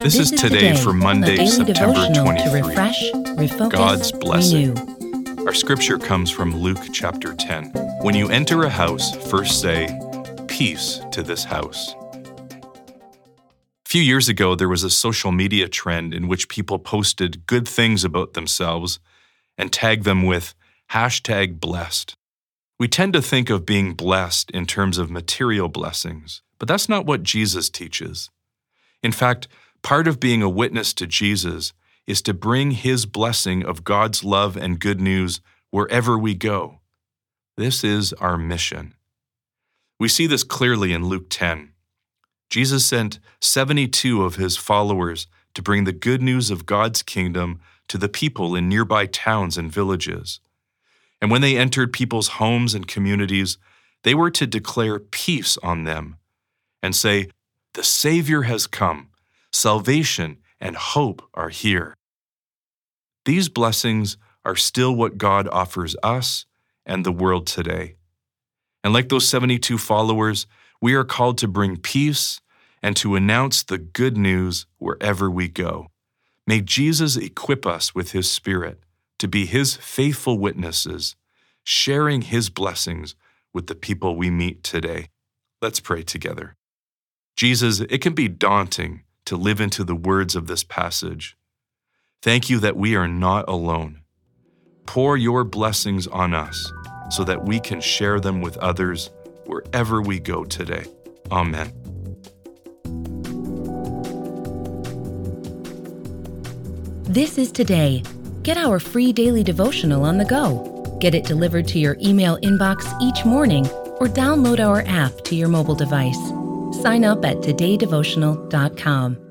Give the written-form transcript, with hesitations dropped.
This is Today for Monday, a daily September devotional 23. To refresh, refocus, God's blessing. renew. Our scripture comes from Luke chapter 10. When you enter a house, first say, "Peace to this house." A few years ago, there was a social media trend in which people posted good things about themselves and tagged them with #blessed. We tend to think of being blessed in terms of material blessings, but that's not what Jesus teaches. In fact, part of being a witness to Jesus is to bring His blessing of God's love and good news wherever we go. This is our mission. We see this clearly in Luke 10. Jesus sent 72 of His followers to bring the good news of God's kingdom to the people in nearby towns and villages. And when they entered people's homes and communities, they were to declare peace on them and say, "The Savior has come. Salvation and hope are here." These blessings are still what God offers us and the world today. And like those 72 followers, we are called to bring peace and to announce the good news wherever we go. May Jesus equip us with His Spirit to be His faithful witnesses, sharing His blessings with the people we meet today. Let's pray together. Jesus, it can be daunting to live into the words of this passage. Thank you that we are not alone. Pour your blessings on us so that we can share them with others wherever we go today. Amen. This is Today. Get our free daily devotional on the go. Get it delivered to your email inbox each morning or download our app to your mobile device. Sign up at todaydevotional.com.